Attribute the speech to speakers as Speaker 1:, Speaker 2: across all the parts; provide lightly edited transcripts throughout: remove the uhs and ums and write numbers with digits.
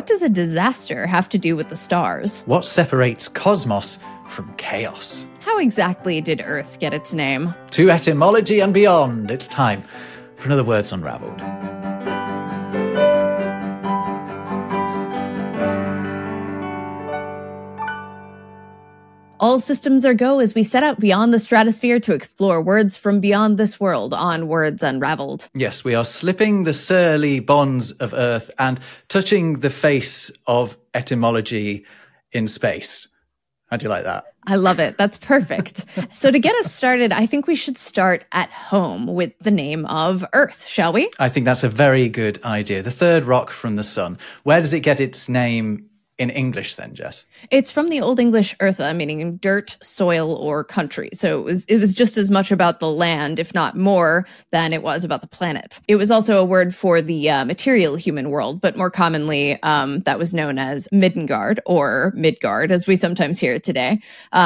Speaker 1: what does a disaster have to do with the stars?
Speaker 2: What separates cosmos from chaos?
Speaker 1: How exactly did Earth get its name?
Speaker 2: To etymology and beyond, it's time for another Words Unravelled.
Speaker 1: All systems are go as we set out beyond the stratosphere to explore words from beyond this world on Words Unravelled.
Speaker 2: Yes, we are slipping the surly bonds of Earth and touching the face of etymology in space. How do you like that?
Speaker 1: I love it. That's perfect. So to get us started, I think we should start at home with the name of Earth, shall we?
Speaker 2: I think that's a very good idea. The third rock from the sun. Where does it get its name in English then, Jess?
Speaker 1: It's from the Old English eartha, meaning dirt, soil, or country. So it was just as much about the land, if not more, than it was about the planet. It was also a word for the material human world, but more commonly that was known as Midgard, or Midgard, as we sometimes hear it today,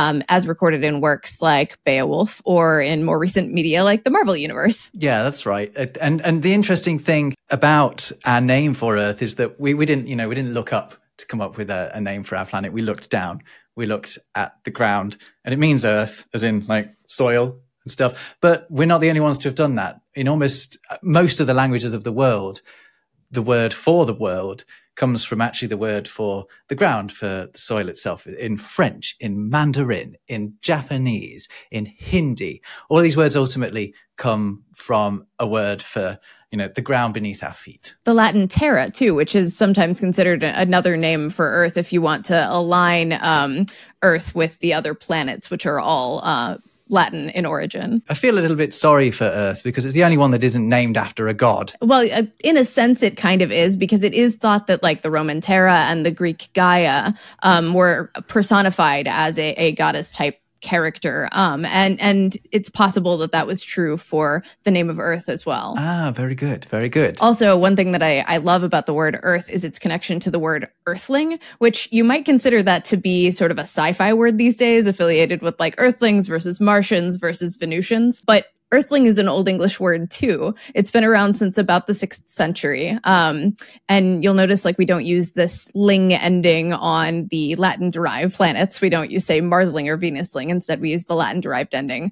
Speaker 1: as recorded in works like Beowulf, or in more recent media like the Marvel Universe.
Speaker 2: Yeah, that's right. And the interesting thing about our name for Earth is that we didn't look up to come up with a name for our planet. We looked down, we looked at the ground, and it means Earth, as in like soil and stuff. But we're not the only ones to have done that. In almost most of the languages of the world, the word for the world comes from actually the word for the ground, for the soil itself. In French, in Mandarin, in Japanese, in Hindi, all these words ultimately come from a word for the ground beneath our feet.
Speaker 1: The Latin terra, too, which is sometimes considered another name for Earth if you want to align Earth with the other planets, which are all Latin in origin.
Speaker 2: I feel a little bit sorry for Earth because it's the only one that isn't named after a god.
Speaker 1: Well, in a sense, it kind of is, because it is thought that like the Roman Terra and the Greek Gaia were personified as a goddess type character. And it's possible that was true for the name of Earth as well.
Speaker 2: Ah, very good. Very good.
Speaker 1: Also, one thing that I love about the word Earth is its connection to the word Earthling, which you might consider that to be sort of a sci-fi word these days, affiliated with like Earthlings versus Martians versus Venusians. But Earthling is an Old English word too. It's been around since about the 6th century. And you'll notice like we don't use this ling ending on the Latin derived planets. We don't say Marsling or Venusling. Instead, we use the Latin derived ending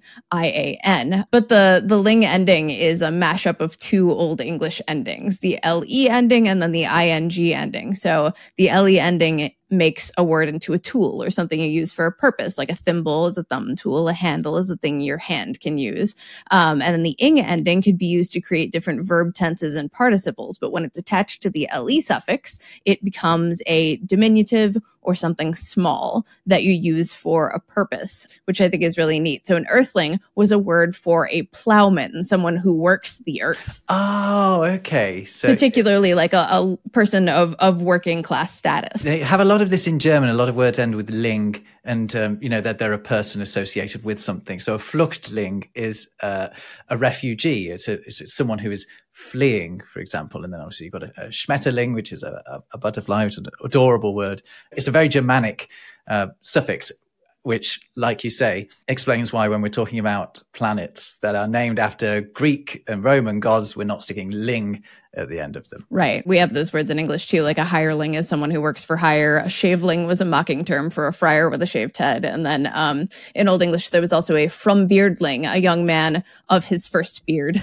Speaker 1: IAN. But the ling ending is a mashup of two Old English endings, the LE ending and then the ING ending. So the LE ending makes a word into a tool or something you use for a purpose, like a thimble is a thumb tool, a handle is a thing your hand can use. And then the ing ending could be used to create different verb tenses and participles. But when it's attached to the le suffix, it becomes a diminutive or something small that you use for a purpose, which I think is really neat. So an earthling was a word for a plowman, someone who works the earth.
Speaker 2: Oh, okay. So
Speaker 1: particularly like a person of working class status.
Speaker 2: They have a lot of this in German. A lot of words end with ling, and that they're a person associated with something. So a Fluchtling is a refugee. It's someone who is fleeing, for example. And then obviously you've got a Schmetterling, which is a butterfly, which is an adorable word. It's a very Germanic suffix, which, like you say, explains why when we're talking about planets that are named after Greek and Roman gods, we're not sticking ling at the end of them.
Speaker 1: Right. We have those words in English too, like a hireling is someone who works for hire. A shaveling was a mocking term for a friar with a shaved head. And then in Old English, there was also a from beardling, a young man of his first beard.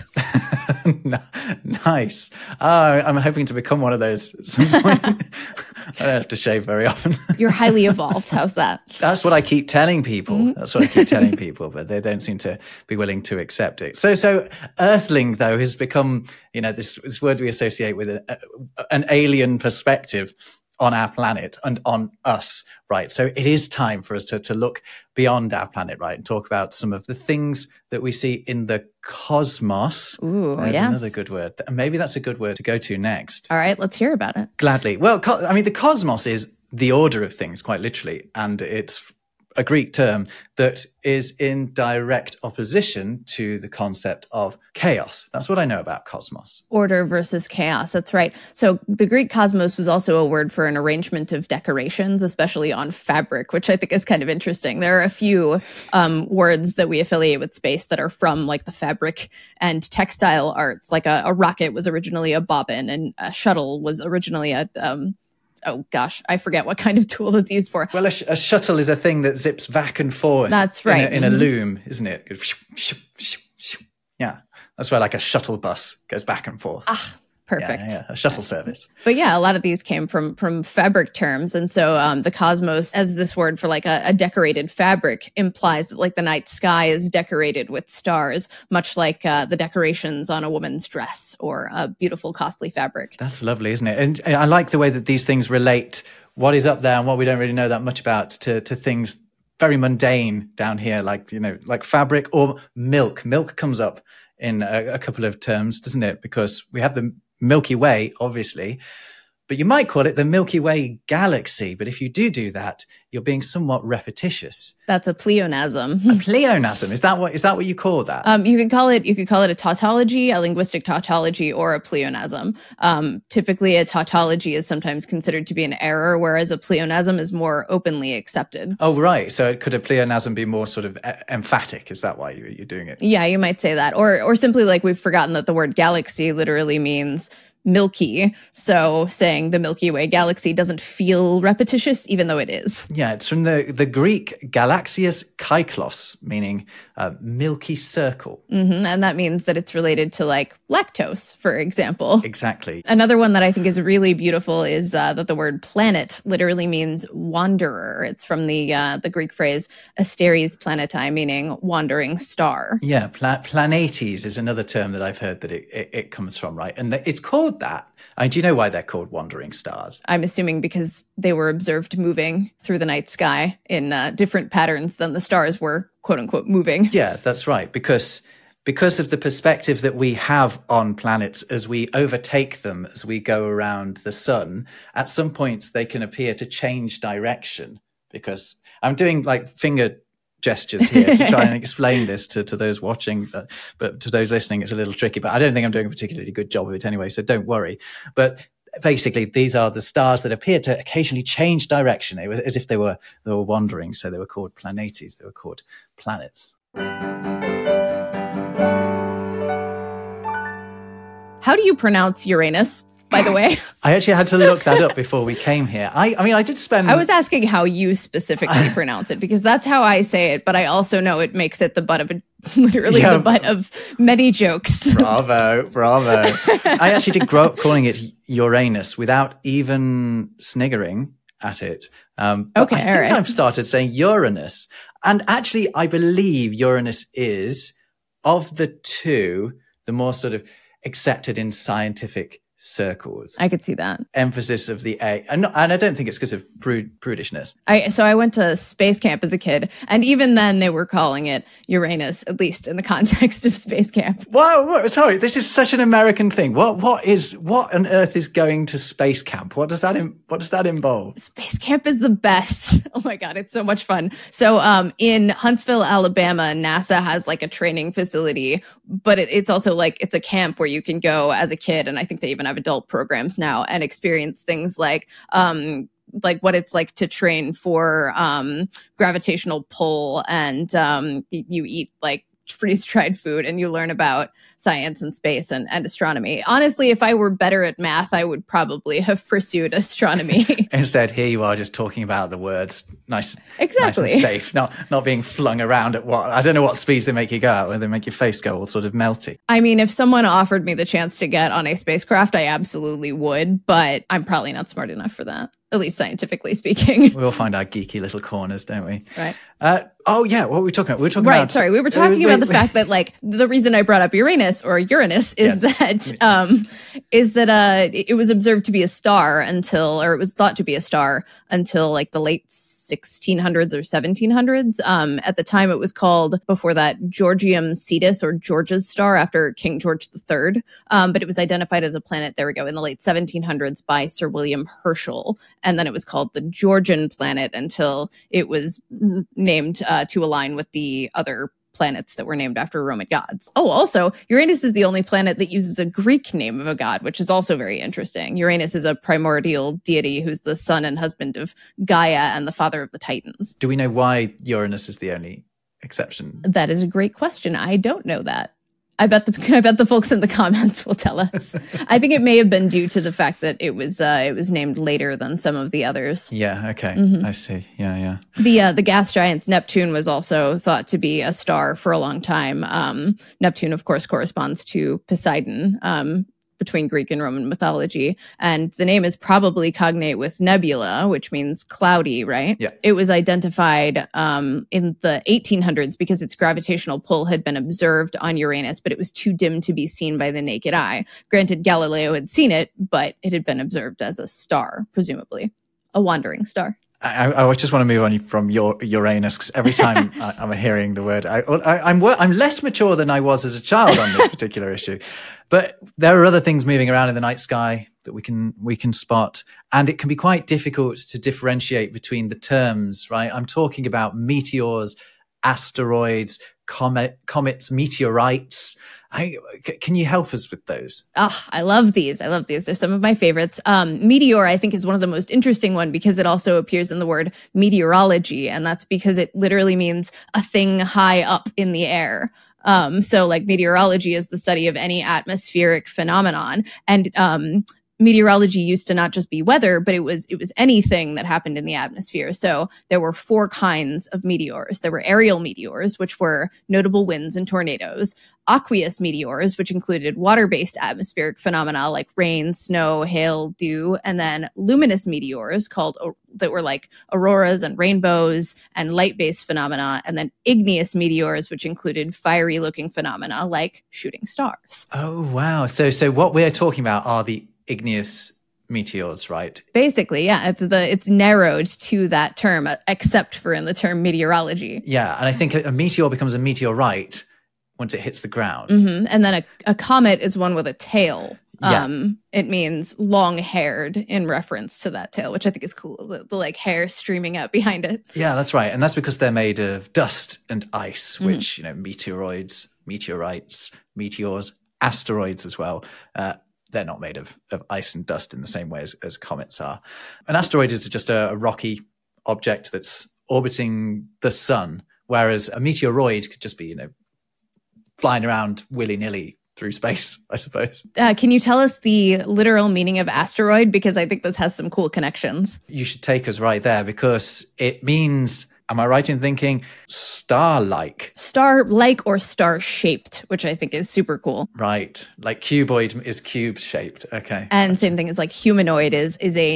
Speaker 2: Nice. I'm hoping to become one of those at some point. I don't have to shave very often.
Speaker 1: You're highly evolved. How's that?
Speaker 2: That's what I keep telling people.
Speaker 1: Mm-hmm.
Speaker 2: That's what I keep telling people, but they don't seem to be willing to accept it. So earthling, though, has become, this word we associate with an alien perspective on our planet and on us, right? So it is time for us to look beyond our planet, right, and talk about some of the things that we see in the cosmos.
Speaker 1: Ooh,
Speaker 2: There's
Speaker 1: yes.
Speaker 2: another good word. Maybe that's a good word to go to next.
Speaker 1: All right, let's hear about it.
Speaker 2: Gladly. Well, the cosmos is the order of things, quite literally, and it's a Greek term that is in direct opposition to the concept of chaos. That's what I know about cosmos.
Speaker 1: Order versus chaos. That's right. So the Greek cosmos was also a word for an arrangement of decorations, especially on fabric, which I think is kind of interesting. There are a few words that we affiliate with space that are from like the fabric and textile arts. Like a rocket was originally a bobbin, and a shuttle was originally a oh gosh, I forget what kind of tool it's used for.
Speaker 2: Well, a shuttle is a thing that zips back and forth.
Speaker 1: That's right.
Speaker 2: In a loom, isn't it? Yeah. That's where like a shuttle bus goes back and forth.
Speaker 1: Perfect.
Speaker 2: Yeah, a shuttle service.
Speaker 1: But yeah, a lot of these came from fabric terms. And so the cosmos, as this word for like a decorated fabric, implies that like the night sky is decorated with stars, much like the decorations on a woman's dress or a beautiful, costly fabric.
Speaker 2: That's lovely, isn't it? And I like the way that these things relate what is up there and what we don't really know that much about to things very mundane down here, like, you know, like fabric or milk. Milk comes up in a couple of terms, doesn't it? Because we have the Milky Way, obviously, but you might call it the Milky Way galaxy. But if you do that, you're being somewhat repetitious.
Speaker 1: That's a pleonasm.
Speaker 2: A pleonasm, is that what you call that?
Speaker 1: You could call it a tautology, a linguistic tautology, or a pleonasm. Typically, a tautology is sometimes considered to be an error, whereas a pleonasm is more openly accepted.
Speaker 2: Oh, right. So could a pleonasm be more sort of emphatic? Is that why you're doing it?
Speaker 1: Yeah, you might say that, or simply like we've forgotten that the word galaxy literally means milky. So saying the Milky Way galaxy doesn't feel repetitious, even though it is.
Speaker 2: Yeah, it's from the Greek galaxias kyklos, meaning milky circle.
Speaker 1: Mm-hmm. And that means that it's related to like lactose, for example.
Speaker 2: Exactly.
Speaker 1: Another one that I think is really beautiful is that the word planet literally means wanderer. It's from the Greek phrase asteres planetae, meaning wandering star.
Speaker 2: Yeah, planetes is another term that I've heard that it comes from, right? And it's called that. And do you know why they're called wandering stars?
Speaker 1: I'm assuming because they were observed moving through the night sky in different patterns than the stars were, quote unquote, moving.
Speaker 2: Yeah, that's right. Because of the perspective that we have on planets as we overtake them, as we go around the sun, at some points they can appear to change direction. Because I'm doing like finger gestures here to try and explain this to those watching, but to those listening it's a little tricky, but I don't think I'm doing a particularly good job of it anyway, so don't worry. But basically these are the stars that appear to occasionally change direction. It was as if they were wandering, so they were called planetes, they were called planets.
Speaker 1: How do you pronounce Uranus, by the way?
Speaker 2: I actually had to look that up before we came here. I mean, I did spend...
Speaker 1: I was asking how you specifically pronounce it, because that's how I say it, but I also know it makes it the butt of the butt of many jokes.
Speaker 2: Bravo. I actually did grow up calling it Uranus without even sniggering at it. Okay, I think I've started saying Uranus. And actually, I believe Uranus is, of the two, the more sort of accepted in scientific circles.
Speaker 1: I could see that.
Speaker 2: Emphasis of the A. And I don't think it's because of prudishness.
Speaker 1: So I went to space camp as a kid, and even then they were calling it Uranus, at least in the context of space camp.
Speaker 2: Wow, sorry, this is such an American thing. What on earth is going to space camp? What does that involve?
Speaker 1: Space camp is the best. Oh my God, it's so much fun. So in Huntsville, Alabama, NASA has like a training facility, but it's also like it's a camp where you can go as a kid, and I think they even have adult programs now, and experience things like what it's like to train for gravitational pull, and you eat like freeze-dried food, and you learn about science and space and astronomy. Honestly, if I were better at math, I would probably have pursued astronomy.
Speaker 2: Instead, here you are just talking about the words, nice,
Speaker 1: exactly,
Speaker 2: nice and safe, not being flung around at I don't know what speeds they make you go at, where they make your face go all sort of melty.
Speaker 1: I mean, if someone offered me the chance to get on a spacecraft, I absolutely would, but I'm probably not smart enough for that, at least scientifically speaking.
Speaker 2: We all find our geeky little corners, don't we?
Speaker 1: Right.
Speaker 2: Oh yeah, what were we talking about? We were talking
Speaker 1: right,
Speaker 2: about...
Speaker 1: sorry, we were talking about the fact that like the reason I brought up Uranus is that it was observed to be a star it was thought to be a star until like the late 1600s or 1700s. At the time it was called, before that, Georgium Sidus, or George's star, after King George III. But it was identified as a planet, there we go, in the late 1700s by Sir William Herschel. And then it was called the Georgian planet until it was named to align with the other planets that were named after Roman gods. Oh, also, Uranus is the only planet that uses a Greek name of a god, which is also very interesting. Uranus is a primordial deity who's the son and husband of Gaia and the father of the Titans.
Speaker 2: Do we know why Uranus is the only exception?
Speaker 1: That is a great question. I don't know that. I bet the folks in the comments will tell us. I think it may have been due to the fact that it was named later than some of the others.
Speaker 2: Yeah. Okay. I see. Yeah.
Speaker 1: The gas giants, Neptune was also thought to be a star for a long time. Neptune, of course, corresponds to Poseidon. Between Greek and Roman mythology. And the name is probably cognate with nebula, which means cloudy, right?
Speaker 2: Yeah.
Speaker 1: It was identified in the 1800s because its gravitational pull had been observed on Uranus, but it was too dim to be seen by the naked eye. Granted, Galileo had seen it, but it had been observed as a star, presumably. A wandering star.
Speaker 2: I just want to move on from Uranus, because every time I'm hearing the word, I'm less mature than I was as a child on this particular issue. But there are other things moving around in the night sky that we can spot, and it can be quite difficult to differentiate between the terms, right? I'm talking about meteors, asteroids, comets, meteorites. Can you help us with those?
Speaker 1: Oh, I love these. They're some of my favorites. Meteor, I think, is one of the most interesting one because it also appears in the word meteorology, and that's because it literally means a thing high up in the air. So like meteorology is the study of any atmospheric phenomenon. And meteorology used to not just be weather, but it was anything that happened in the atmosphere. So there were 4 kinds of meteors. There were aerial meteors, which were notable winds and tornadoes, aqueous meteors, which included water-based atmospheric phenomena like rain, snow, hail, dew, and then luminous meteors that were like auroras and rainbows and light-based phenomena, and then igneous meteors, which included fiery-looking phenomena like shooting stars.
Speaker 2: Oh, wow. So what we're talking about are the igneous meteors, right?
Speaker 1: Basically, yeah. It's narrowed to that term, except for in the term meteorology.
Speaker 2: Yeah, and I think a meteor becomes a meteorite once it hits the ground.
Speaker 1: Mm-hmm. And then a comet is one with a tail.
Speaker 2: Yeah.
Speaker 1: It means long-haired in reference to that tail, which I think is cool. The like hair streaming out behind it.
Speaker 2: Yeah, that's right. And that's because they're made of dust and ice, which, meteoroids, meteorites, meteors, asteroids as well. They're not made of ice and dust in the same way as comets are. An asteroid is just a rocky object that's orbiting the sun, whereas a meteoroid could just be, flying around willy-nilly through space, I suppose.
Speaker 1: Can you tell us the literal meaning of asteroid? Because I think this has some cool connections.
Speaker 2: You should take us right there, because it means, am I right in thinking, star-like?
Speaker 1: Star-like or star-shaped, which I think is super cool.
Speaker 2: Right. Like cuboid is cube-shaped. Okay.
Speaker 1: And same thing as like humanoid is a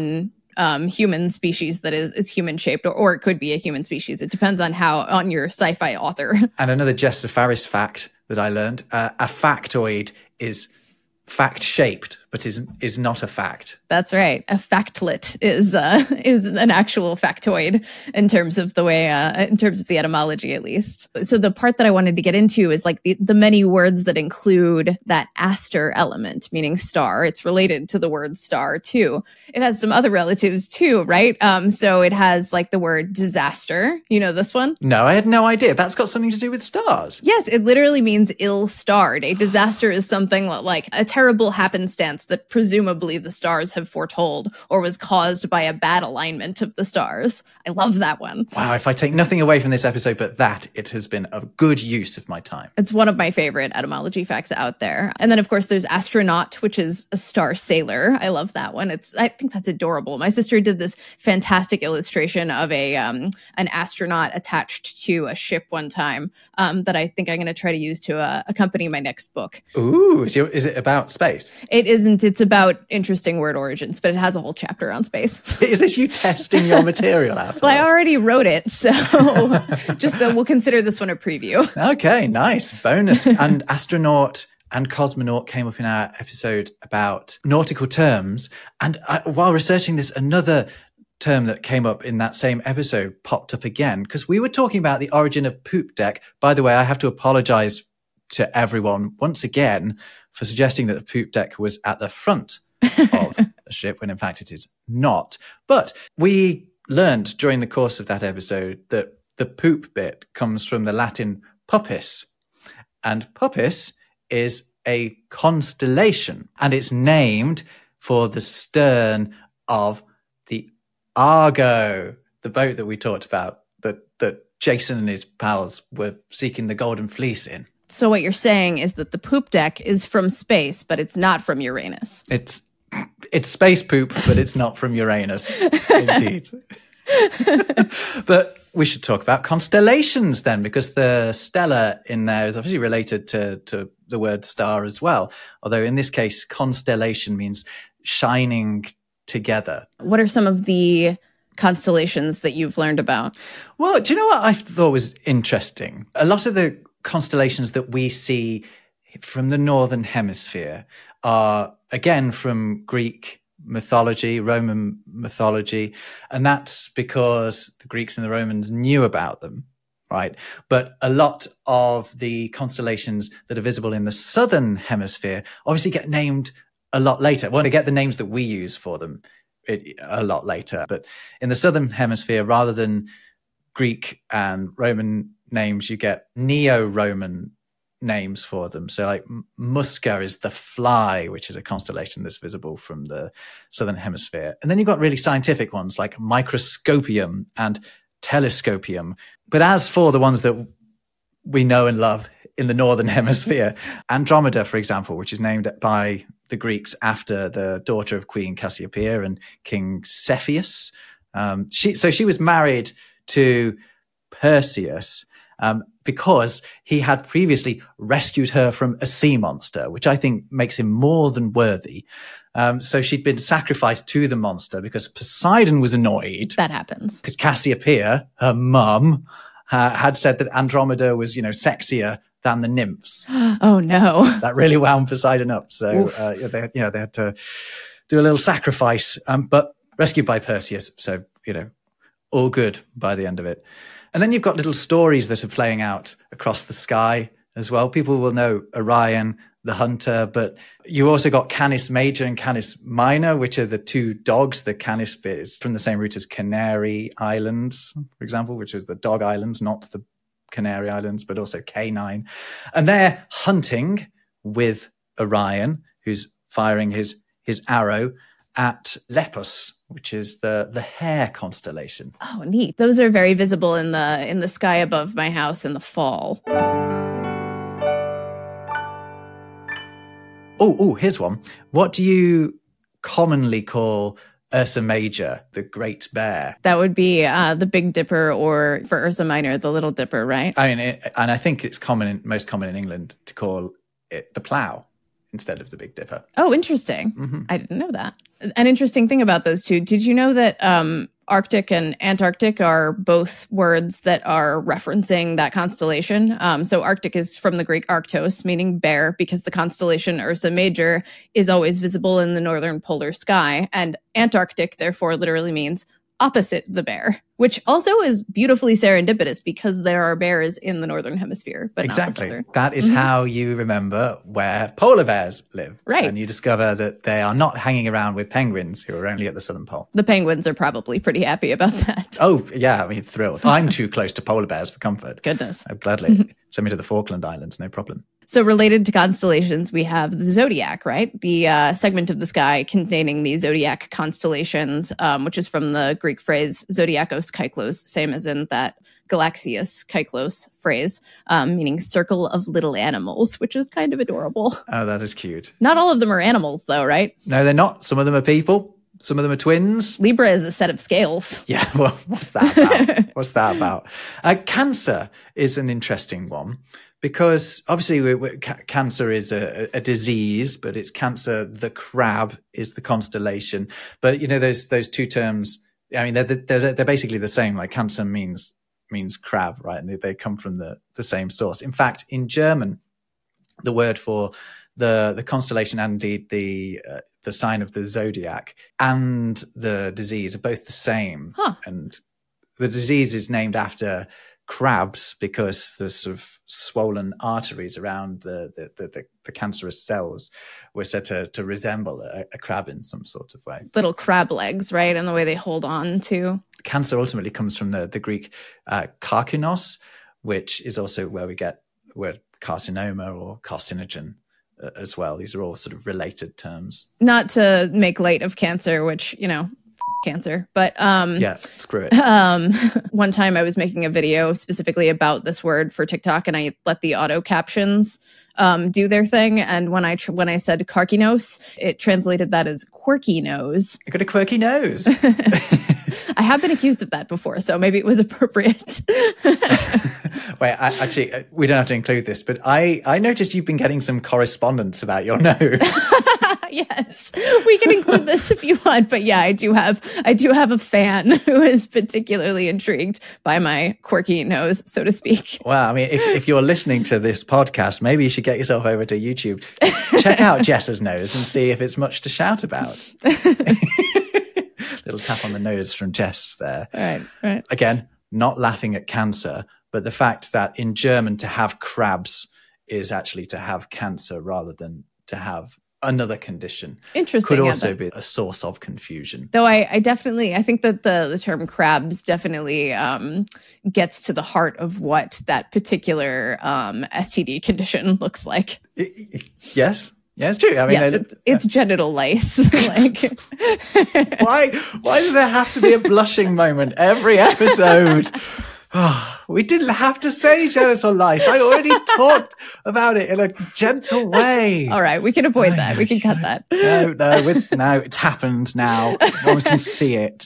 Speaker 1: human species that is human shaped, or it could be a human species. It depends on your sci-fi author.
Speaker 2: And another Jess Faris fact that I learned, a factoid is fact shaped, but is not a fact.
Speaker 1: That's right. A factlet is an actual factoid in terms of the way, in terms of the etymology, at least. So the part that I wanted to get into is like the many words that include that aster element, meaning star. It's related to the word star too. It has some other relatives too, right? So it has like the word disaster. You know this one?
Speaker 2: No, I had no idea. That's got something to do with stars.
Speaker 1: Yes, it literally means ill-starred. A disaster is something like a terrible happenstance that presumably the stars have foretold or was caused by a bad alignment of the stars. I love that one.
Speaker 2: Wow, if I take nothing away from this episode but that, it has been a good use of my time.
Speaker 1: It's one of my favorite etymology facts out there. And then, of course, there's astronaut, which is a star sailor. I love that one. I think that's adorable. My sister did this fantastic illustration of an astronaut attached to a ship one time that I think I'm going to try to use to accompany my next book.
Speaker 2: Ooh, is it about space?
Speaker 1: It isn't. It's about interesting word origins, but it has a whole chapter on space.
Speaker 2: Is this you testing your material out?
Speaker 1: Well, I already wrote it, so just we'll consider this one a preview.
Speaker 2: Okay, nice. Bonus. And astronaut and cosmonaut came up in our episode about nautical terms. And while researching this, another term that came up in that same episode popped up again, because we were talking about the origin of poop deck. By the way, I have to apologize to everyone once again for suggesting that the poop deck was at the front of the ship, when in fact it is not. But we learned during the course of that episode that the poop bit comes from the Latin puppis, and puppis is a constellation, and it's named for the stern of the Argo, the boat that we talked about, that Jason and his pals were seeking the Golden Fleece in.
Speaker 1: So what you're saying is that the poop deck is from space, but it's not from Uranus.
Speaker 2: It's space poop, but it's not from Uranus. Indeed. But we should talk about constellations then, because the stella in there is obviously related to the word star as well. Although in this case, constellation means shining together.
Speaker 1: What are some of the constellations that you've learned about?
Speaker 2: Well, do you know what I thought was interesting? A lot of the constellations that we see from the Northern Hemisphere are, again, from Greek mythology, Roman mythology, and that's because the Greeks and the Romans knew about them, right? But a lot of the constellations that are visible in the Southern Hemisphere obviously get named a lot later. Well, they get the names that we use for them a lot later. But in the Southern Hemisphere, rather than Greek and Roman names, you get Neo-Roman names for them. So like Musca is the fly, which is a constellation that's visible from the Southern Hemisphere. And then you've got really scientific ones like Microscopium and Telescopium. But as for the ones that we know and love in the Northern Hemisphere, Andromeda, for example, which is named by the Greeks after the daughter of Queen Cassiopeia and King Cepheus. She was married to Perseus, because he had previously rescued her from a sea monster, which I think makes him more than worthy. So she'd been sacrificed to the monster because Poseidon was annoyed.
Speaker 1: That happens.
Speaker 2: Because Cassiopeia, her mum, had said that Andromeda was, sexier than the nymphs.
Speaker 1: Oh, no.
Speaker 2: That really wound Poseidon up. So they had to do a little sacrifice, but rescued by Perseus. So, all good by the end of it. And then you've got little stories that are playing out across the sky as well. People will know Orion, the hunter, but you also got Canis Major and Canis Minor, which are the two dogs. The Canis bit is from the same root as Canary Islands, for example, which is the dog islands, not the Canary Islands, but also Canine. And they're hunting with Orion, who's firing his arrow at Lepus, which is the hare constellation.
Speaker 1: Oh, neat. Those are very visible in the sky above my house in the fall.
Speaker 2: Oh, here's one. What do you commonly call Ursa Major, the Great Bear?
Speaker 1: That would be the Big Dipper, or for Ursa Minor, the Little Dipper, right?
Speaker 2: I mean, and I think it's most common in England to call it the Plough instead of the Big Dipper.
Speaker 1: Oh, interesting.
Speaker 2: Mm-hmm.
Speaker 1: I didn't know that. An interesting thing about those two, did you know that Arctic and Antarctic are both words that are referencing that constellation? So Arctic is from the Greek Arctos, meaning bear, because the constellation Ursa Major is always visible in the northern polar sky. And Antarctic, therefore, literally means opposite the bear, which also is beautifully serendipitous because there are bears in the northern hemisphere, but
Speaker 2: exactly.
Speaker 1: not the southern.
Speaker 2: That is how you remember where polar bears live.
Speaker 1: Right.
Speaker 2: And you discover that they are not hanging around with penguins who are only at the southern pole.
Speaker 1: The penguins are probably pretty happy about that.
Speaker 2: Oh, yeah. I mean, thrilled. I'm too close to polar bears for comfort.
Speaker 1: Goodness.
Speaker 2: I'd gladly send me to the Falkland Islands, no problem.
Speaker 1: So related to constellations, we have the zodiac, right? The segment of the sky containing the zodiac constellations, which is from the Greek phrase zodiakos kyklos, same as in that Galaxius kyklos phrase, meaning circle of little animals, which is kind of adorable.
Speaker 2: Oh, that is cute.
Speaker 1: Not all of them are animals, though, right?
Speaker 2: No, they're not. Some of them are people. Some of them are twins.
Speaker 1: Libra is a set of scales.
Speaker 2: Yeah, well, what's that about? What's that about? Cancer is an interesting one. Because obviously cancer is a disease, but it's Cancer. The crab is the constellation. But those two terms. I mean, they're basically the same. Like Cancer means crab, right? And they come from the same source. In fact, in German, the word for the constellation and indeed the sign of the zodiac and the disease are both the same.
Speaker 1: Huh.
Speaker 2: And the disease is named after crabs because the sort of swollen arteries around the cancerous cells were said to resemble a crab in some sort of way.
Speaker 1: Little crab legs, right? And the way they hold on to.
Speaker 2: Cancer ultimately comes from the Greek karkinos, which is also where we get the word carcinoma or carcinogen as well. These are all sort of related terms.
Speaker 1: Not to make light of cancer, which, cancer, but
Speaker 2: yeah, it's Screw it.
Speaker 1: One time I was making a video specifically about this word for TikTok, and I let the auto captions do their thing. And when I said carcinos, it translated that as quirky nose.
Speaker 2: I got a quirky nose.
Speaker 1: I have been accused of that before, so maybe it was appropriate.
Speaker 2: Wait, actually, we don't have to include this, but I noticed you've been getting some correspondence about your nose.
Speaker 1: Yes, we can include this if you want, but yeah, I do have a fan who is particularly intrigued by my quirky nose, so to speak.
Speaker 2: Well, I mean, if you're listening to this podcast, maybe you should get yourself over to YouTube, check out Jess's nose, and see if it's much to shout about. Little tap on the nose from Jess there.
Speaker 1: Right.
Speaker 2: Again, not laughing at cancer, but the fact that in German to have crabs is actually to have cancer rather than to have another condition.
Speaker 1: Interesting.
Speaker 2: Could also be a source of confusion.
Speaker 1: Though I think that the term crabs definitely gets to the heart of what that particular STD condition looks like.
Speaker 2: Yes. Yeah, it's true. I mean,
Speaker 1: yes, it's genital lice. Like,
Speaker 2: why does there have to be a blushing moment every episode? Oh, we didn't have to say genital lice. I already talked about it in a gentle way.
Speaker 1: All right, we can avoid that. We can cut that.
Speaker 2: No, it's happened now. One can see it.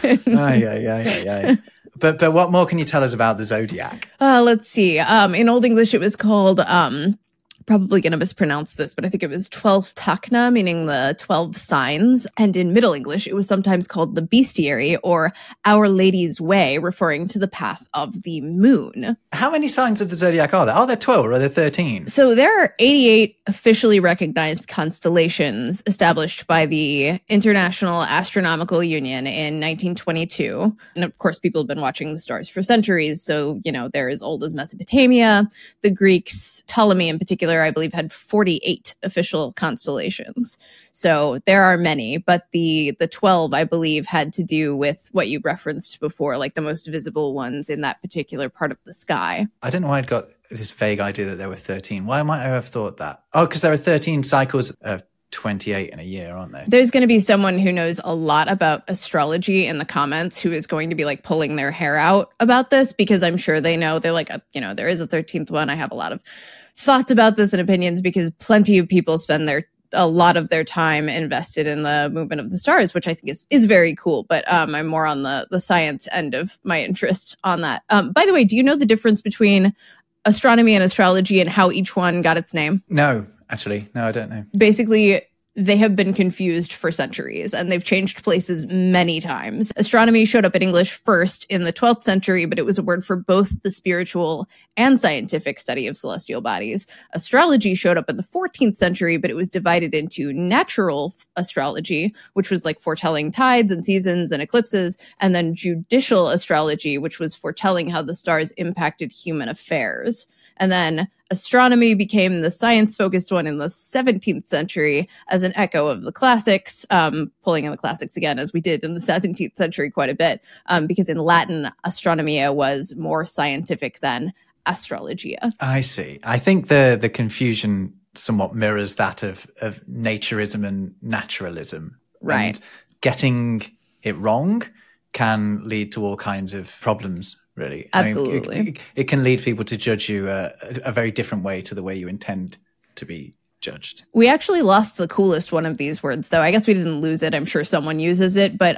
Speaker 2: But what more can you tell us about the zodiac?
Speaker 1: Let's see. In Old English, it was called... probably going to mispronounce this, but I think it was 12 Takna, meaning the 12 signs. And in Middle English, it was sometimes called the Bestiary or Our Lady's Way, referring to the path of the moon.
Speaker 2: How many signs of the zodiac are there? Are there 12 or are there 13?
Speaker 1: So there are 88 officially recognized constellations established by the International Astronomical Union in 1922. And of course, people have been watching the stars for centuries. So, they're as old as Mesopotamia. The Greeks, Ptolemy in particular, I believe, had 48 official constellations. So there are many, but the 12, I believe, had to do with what you referenced before, like the most visible ones in that particular part of the sky.
Speaker 2: I don't know why I'd got this vague idea that there were 13. Why might I have thought that? Oh, because there are 13 cycles of 28 in a year, aren't there?
Speaker 1: There's going to be someone who knows a lot about astrology in the comments who is going to be like pulling their hair out about this, because I'm sure they know. They're like, there is a 13th one. I have a lot of thoughts about this and opinions because plenty of people spend a lot of their time invested in the movement of the stars, which I think is very cool. But I'm more on the science end of my interest on that. By the way, do you know the difference between astronomy and astrology and how each one got its name?
Speaker 2: No, actually. No, I don't know.
Speaker 1: Basically, they have been confused for centuries, and they've changed places many times. Astronomy showed up in English first in the 12th century, but it was a word for both the spiritual and scientific study of celestial bodies. Astrology showed up in the 14th century, but it was divided into natural astrology, which was like foretelling tides and seasons and eclipses, and then judicial astrology, which was foretelling how the stars impacted human affairs. And then astronomy became the science-focused one in the 17th century as an echo of the classics, pulling in the classics again, as we did in the 17th century quite a bit, because in Latin, astronomia was more scientific than astrologia.
Speaker 2: I see. I think the confusion somewhat mirrors that of naturism and naturalism.
Speaker 1: Right.
Speaker 2: And getting it wrong can lead to all kinds of problems, really.
Speaker 1: Absolutely.
Speaker 2: I mean, it can lead people to judge you a very different way to the way you intend to be judged.
Speaker 1: We actually lost the coolest one of these words, though. I guess we didn't lose it. I'm sure someone uses it, but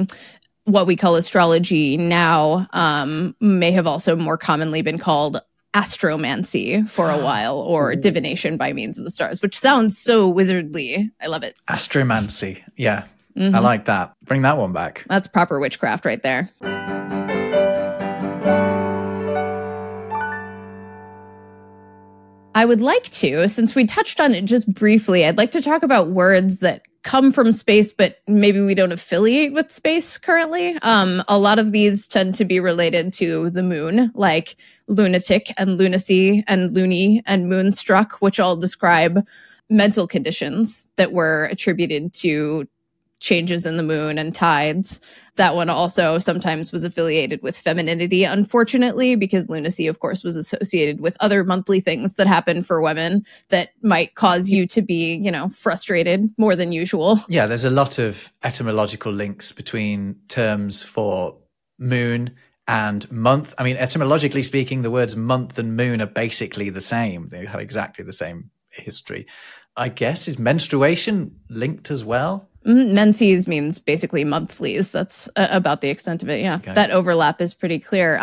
Speaker 1: what we call astrology now may have also more commonly been called astromancy for a while, or divination by means of the stars, which sounds so wizardly. I love it.
Speaker 2: Astromancy. Yeah. Mm-hmm. I like that. Bring that one back.
Speaker 1: That's proper witchcraft right there. I would like to, since we touched on it just briefly, I'd like to talk about words that come from space, but maybe we don't affiliate with space currently. A lot of these tend to be related to the moon, like lunatic and lunacy and loony and moonstruck, which all describe mental conditions that were attributed to changes in the moon and tides. That one also sometimes was affiliated with femininity, unfortunately, because lunacy, of course, was associated with other monthly things that happen for women that might cause you to be, frustrated more than usual.
Speaker 2: Yeah, there's a lot of etymological links between terms for moon and month. I mean, etymologically speaking, the words month and moon are basically the same. They have exactly the same history. I guess, is menstruation linked as well?
Speaker 1: Menses means basically monthlies. That's about the extent of it. Yeah, okay. That overlap is pretty clear.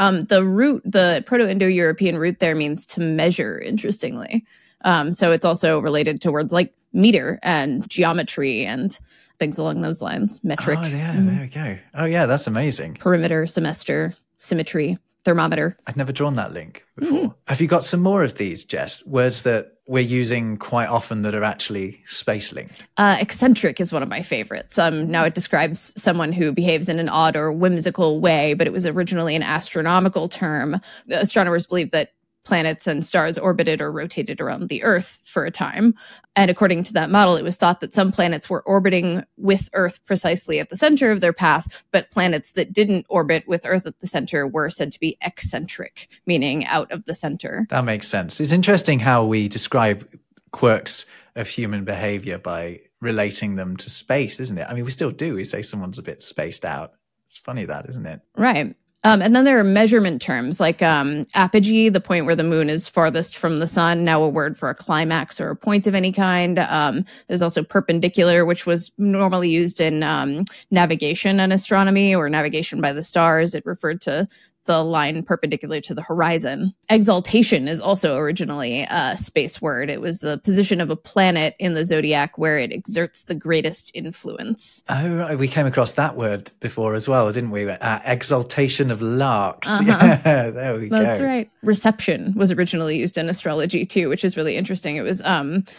Speaker 1: The Proto-Indo-European root there means to measure, interestingly. So it's also related to words like meter and geometry and things along those lines. Metric.
Speaker 2: Oh, yeah, there we go. Oh, yeah, that's amazing.
Speaker 1: Perimeter, semester, symmetry, thermometer.
Speaker 2: I'd never drawn that link before. Have you got some more of these, Jess? Words that we're using quite often that are actually space linked?
Speaker 1: Eccentric is one of my favorites. Now it describes someone who behaves in an odd or whimsical way, but it was originally an astronomical term. The astronomers believe that planets and stars orbited or rotated around the Earth for a time. And according to that model, it was thought that some planets were orbiting with Earth precisely at the center of their path, but planets that didn't orbit with Earth at the center were said to be eccentric, meaning out of the center.
Speaker 2: That makes sense. It's interesting how we describe quirks of human behavior by relating them to space, isn't it? I mean, we still do. We say someone's a bit spaced out. It's funny that, isn't it?
Speaker 1: Right. And then there are measurement terms like apogee, the point where the moon is farthest from the sun, now a word for a climax or a point of any kind. There's also perpendicular, which was normally used in navigation and astronomy or navigation by the stars. It referred to the line perpendicular to the horizon. Exaltation is also originally a space word. It was the position of a planet in the zodiac where it exerts the greatest influence.
Speaker 2: Oh, right. We came across that word before as well, didn't we? Exaltation of larks.
Speaker 1: Uh-huh.
Speaker 2: Yeah, there we go.
Speaker 1: That's right. Reception was originally used in astrology too, which is really interesting. It was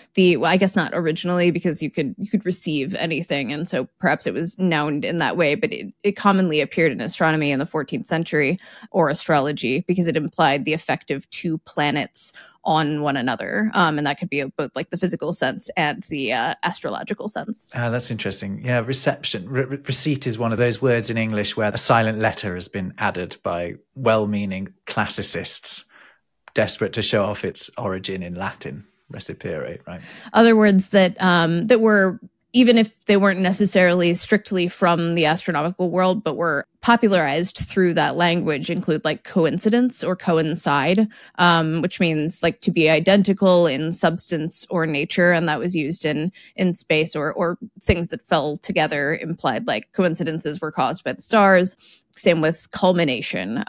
Speaker 1: I guess not originally because you could receive anything, and so perhaps it was known in that way, but it commonly appeared in astronomy in the 14th century. Or astrology, because it implied the effect of two planets on one another. And that could be both like the physical sense and the astrological sense.
Speaker 2: That's interesting. Yeah, reception. Receipt is one of those words in English where a silent letter has been added by well-meaning classicists desperate to show off its origin in Latin. Recipere, right?
Speaker 1: Other words that were, even if they weren't necessarily strictly from the astronomical world, but were popularized through that language, include like coincidence or coincide, which means like to be identical in substance or nature. And that was used in space or things that fell together, implied like coincidences were caused by the stars. Same with culmination,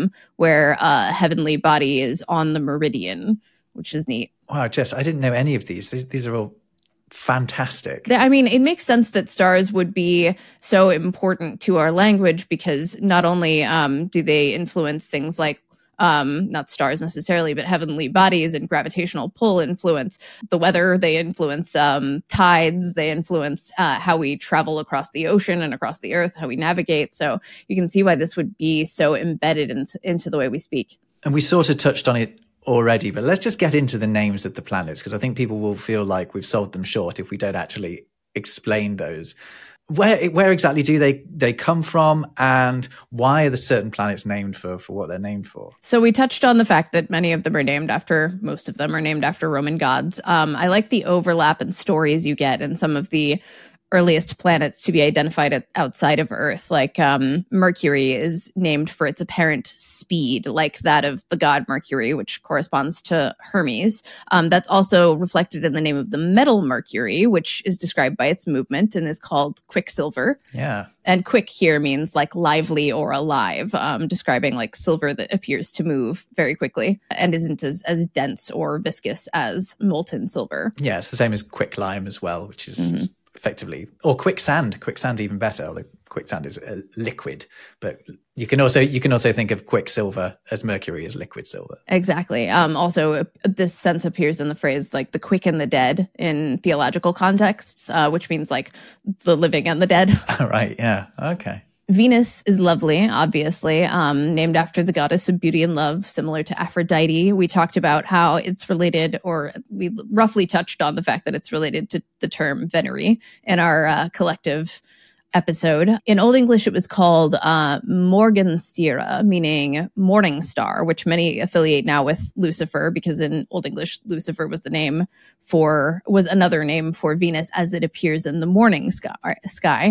Speaker 1: where a heavenly body is on the meridian, which is neat.
Speaker 2: Wow, Jess, I didn't know any of these. These are all fantastic.
Speaker 1: I mean, it makes sense that stars would be so important to our language because not only do they influence things like not stars necessarily, but heavenly bodies and gravitational pull influence the weather. They influence tides. They influence how we travel across the ocean and across the earth, how we navigate. So you can see why this would be so embedded into the way we speak.
Speaker 2: And we sort of touched on it already, but let's just get into the names of the planets, because I think people will feel like we've sold them short if we don't actually explain those. Where exactly do they come from, and why are the certain planets named for what they're named for?
Speaker 1: So we touched on the fact that most of them are named after Roman gods. I like the overlap in stories you get in some of the earliest planets to be identified outside of Earth. Like Mercury is named for its apparent speed, like that of the god Mercury, which corresponds to Hermes. That's also reflected in the name of the metal Mercury, which is described by its movement and is called Quicksilver.
Speaker 2: Yeah.
Speaker 1: And quick here means like lively or alive, describing like silver that appears to move very quickly and isn't as dense or viscous as molten silver.
Speaker 2: Yeah, it's the same as quicklime as well, which is effectively, or quicksand. Quicksand's even better, although quicksand is a liquid. But you can also think of quicksilver as Mercury as liquid silver.
Speaker 1: Exactly. Also, this sense appears in the phrase like the quick and the dead in theological contexts, which means like the living and the dead.
Speaker 2: Right. Yeah. Okay.
Speaker 1: Venus is lovely, obviously, named after the goddess of beauty and love, similar to Aphrodite. We talked about how it's related, or we roughly touched on the fact that it's related to the term venery in our collective episode. In Old English, it was called Morgenstera, meaning morning star, which many affiliate now with Lucifer, because in Old English, Lucifer was another name for Venus as it appears in the morning sky.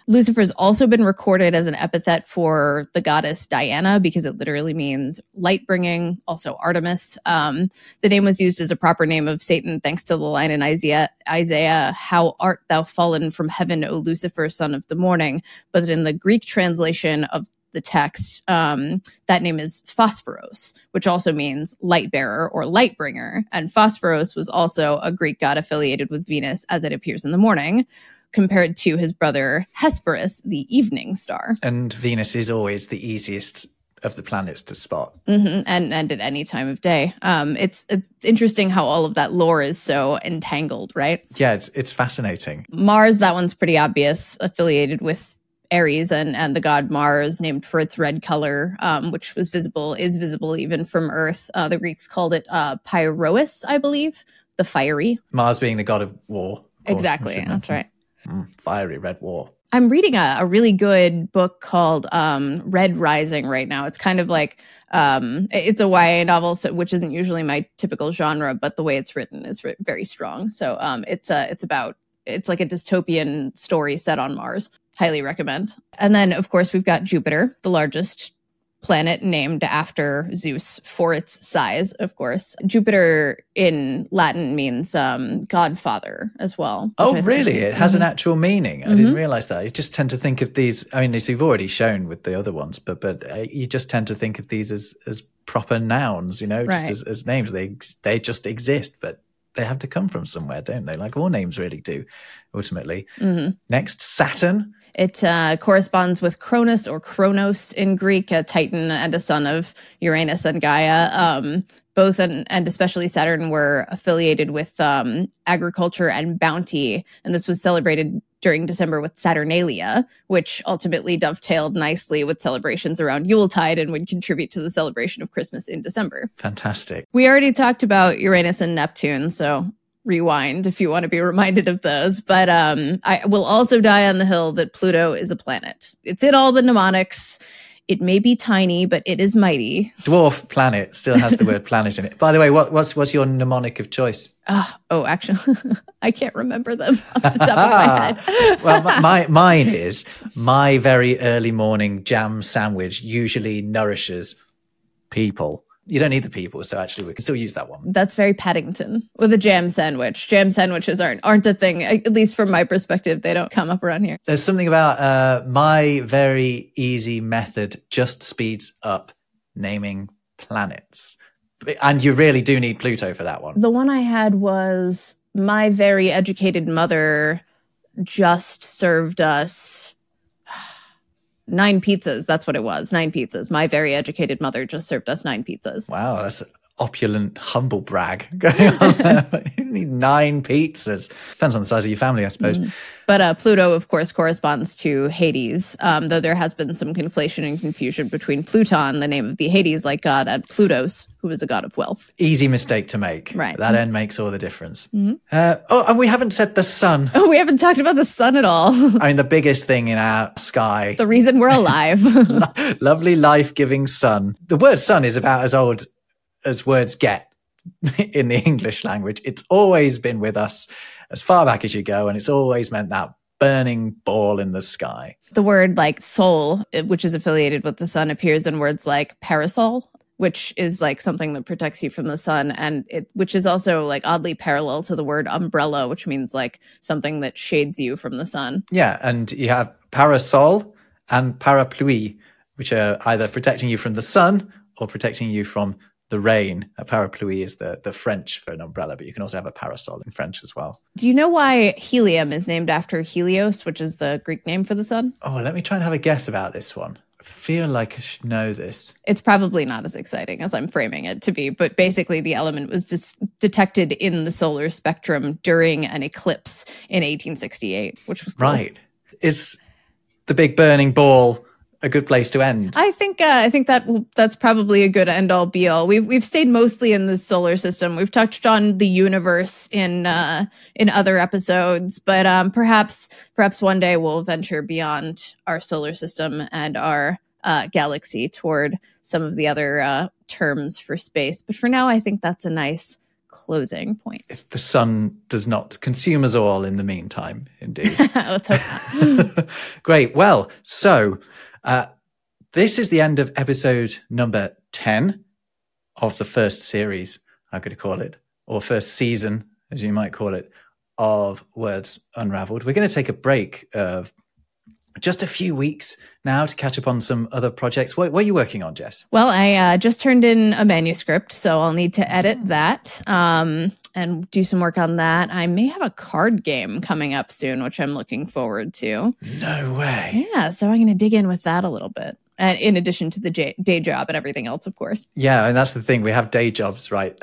Speaker 1: Lucifer's also been recorded as an epithet for the goddess Diana because it literally means light bringing, also Artemis. The name was used as a proper name of Satan thanks to the line in Isaiah, "How art thou fallen from heaven, O Lucifer, son of the morning?" But in the Greek translation of the text, that name is Phosphoros, which also means light bearer or light bringer. And Phosphoros was also a Greek god affiliated with Venus as it appears in the morning, compared to his brother Hesperus, the evening star.
Speaker 2: And Venus is always the easiest of the planets to spot.
Speaker 1: Mm-hmm. And at any time of day. It's interesting how all of that lore is so entangled, right?
Speaker 2: Yeah, it's fascinating.
Speaker 1: Mars, that one's pretty obvious, affiliated with Aries and the god Mars, named for its red color, which is visible even from Earth. The Greeks called it Pyrois, I believe, the fiery.
Speaker 2: Mars being the god of war. Of
Speaker 1: exactly, that's right.
Speaker 2: Fiery red war.
Speaker 1: I'm reading a really good book called Red Rising right now. It's kind of like, it's a YA novel, which isn't usually my typical genre, but the way it's written is very strong. So it's like a dystopian story set on Mars. Highly recommend. And then, of course, we've got Jupiter, the largest planet named after Zeus for its size, of course. Jupiter in Latin means godfather as well.
Speaker 2: Oh, really? It has an actual meaning. I didn't realize that. You just tend to think of these, I mean, as you've already shown with the other ones, but you just tend to think of these as proper nouns, just as names. They just exist, but they have to come from somewhere, don't they? Like all names really do, ultimately. Next, Saturn.
Speaker 1: It corresponds with Cronus or Kronos in Greek, a titan and a son of Uranus and Gaia. Both and especially Saturn were affiliated with agriculture and bounty, and this was celebrated during December with Saturnalia, which ultimately dovetailed nicely with celebrations around Yuletide and would contribute to the celebration of Christmas in December.
Speaker 2: Fantastic.
Speaker 1: We already talked about Uranus and Neptune, so rewind if you want to be reminded of those. But I will also die on the hill that Pluto is a planet. It's in all the mnemonics. It may be tiny, but it is mighty.
Speaker 2: Dwarf planet still has the word planet in it. By the way, what's your mnemonic of choice?
Speaker 1: Actually, I can't remember them off the top of my head.
Speaker 2: Well, mine is my very early morning jam sandwich usually nourishes people. You don't need the people, so actually we can still use that one.
Speaker 1: That's very Paddington with a jam sandwich. Jam sandwiches aren't a thing, at least from my perspective. They don't come up around here.
Speaker 2: There's something about my very easy method just speeds up naming planets. And you really do need Pluto for that one.
Speaker 1: The one I had was my very educated mother just served us 9 pizzas. That's what it was. 9 pizzas. My very educated mother just served us 9 pizzas.
Speaker 2: Wow, that's opulent, humble brag going on there. You need 9 pizzas. Depends on the size of your family, I suppose.
Speaker 1: But Pluto, of course, corresponds to Hades, though there has been some conflation and confusion between Pluton, the name of the Hades-like god, and Plutos, who is a god of wealth.
Speaker 2: Easy mistake to make.
Speaker 1: Right.
Speaker 2: That end makes all the difference. And we haven't said the sun.
Speaker 1: Oh, we haven't talked about the sun at all.
Speaker 2: I mean, the biggest thing in our sky.
Speaker 1: The reason we're alive.
Speaker 2: Lovely, life-giving sun. The word sun is about as old as words get in the English language. It's always been with us as far back as you go, and it's always meant that burning ball in the sky.
Speaker 1: The word like soul, which is affiliated with the sun, appears in words like parasol, which is like something that protects you from the sun, and which is also like oddly parallel to the word umbrella, which means like something that shades you from the sun.
Speaker 2: Yeah, and you have parasol and parapluie, which are either protecting you from the sun or protecting you from the rain. A parapluie is the French for an umbrella, but you can also have a parasol in French as well.
Speaker 1: Do you know why helium is named after Helios, which is the Greek name for the sun?
Speaker 2: Oh, let me try and have a guess about this one. I feel like I should know this.
Speaker 1: It's probably not as exciting as I'm framing it to be, but basically the element was detected in the solar spectrum during an eclipse in 1868, which was cool.
Speaker 2: Right. Is the big burning ball a good place to end?
Speaker 1: I think that's probably a good end all be all. We've stayed mostly in the solar system. We've touched on the universe in other episodes, but perhaps one day we'll venture beyond our solar system and our galaxy toward some of the other terms for space. But for now, I think that's a nice closing point.
Speaker 2: If the sun does not consume us all in the meantime, indeed.
Speaker 1: Let's hope not.
Speaker 2: Great. Well, so this is the end of episode number 10 of the first series, I'm going to call it, or first season, as you might call it, of Words Unraveled. We're going to take a break of just a few weeks now to catch up on some other projects. What are you working on, Jess?
Speaker 1: Well, I just turned in a manuscript, so I'll need to edit that and do some work on that. I may have a card game coming up soon, which I'm looking forward to.
Speaker 2: No way.
Speaker 1: Yeah, so I'm going to dig in with that a little bit. And in addition to the day job and everything else, of course.
Speaker 2: Yeah, and that's the thing. We have day jobs, right?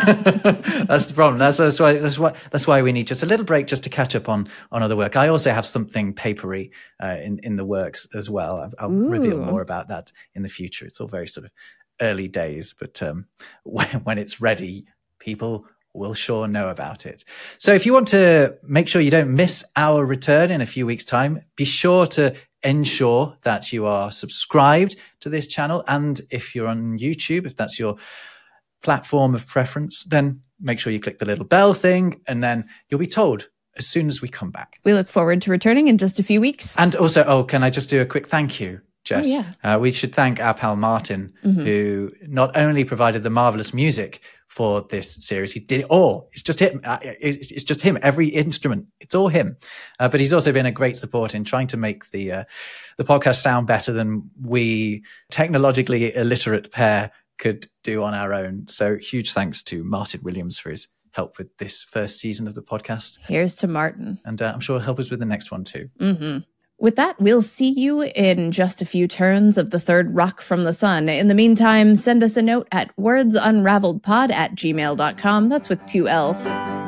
Speaker 2: That's the problem. That's why we need just a little break just to catch up on other work. I also have something papery in the works as well. I'll reveal more about that in the future. It's all very sort of early days, but when it's ready, people will sure know about it. So if you want to make sure you don't miss our return in a few weeks' time, be sure to ensure that you are subscribed to this channel. And if you're on YouTube, if that's your platform of preference, then make sure you click the little bell thing, and then you'll be told as soon as we come back.
Speaker 1: We look forward to returning in just a few weeks.
Speaker 2: And also, can I just do a quick thank you, Jess?
Speaker 1: Oh, yeah.
Speaker 2: We should thank our pal Martin, who not only provided the marvelous music for this series, he did it all. It's just him. It's just him. Every instrument, it's all him. But he's also been a great support in trying to make the podcast sound better than we technologically illiterate pair could do on our own. So huge thanks to Martin Williams for his help with this first season of the podcast.
Speaker 1: Here's to Martin.
Speaker 2: And I'm sure he'll help us with the next one too.
Speaker 1: Mm-hmm. With that, we'll see you in just a few turns of the third rock from the sun. In the meantime, send us a note at wordsunraveledpod@gmail.com. That's with 2 L's.